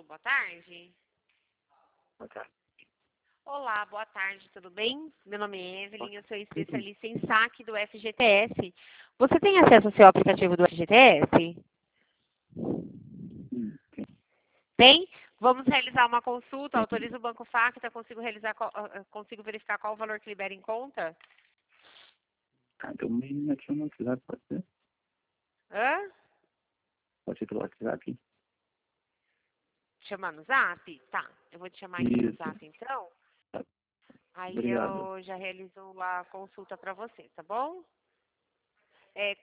Alô, boa tarde. Boa tarde. Olá, boa tarde, tudo bem? Meu nome é Evelyn, eu sou especialista em saque do FGTS. Você tem acesso ao seu aplicativo do FGTS? Sim. Tem? Vamos realizar uma consulta, autoriza o Banco Facta, consigo verificar qual o valor que libera em conta? Então me adiciona no WhatsApp, pode ser? Hã? Pode ser pelo WhatsApp? Chamar no Zap? Tá, eu vou te chamar aqui no Isso. Zap então. Tá. Aí Obrigado. eu já realizo a consulta para você, tá bom?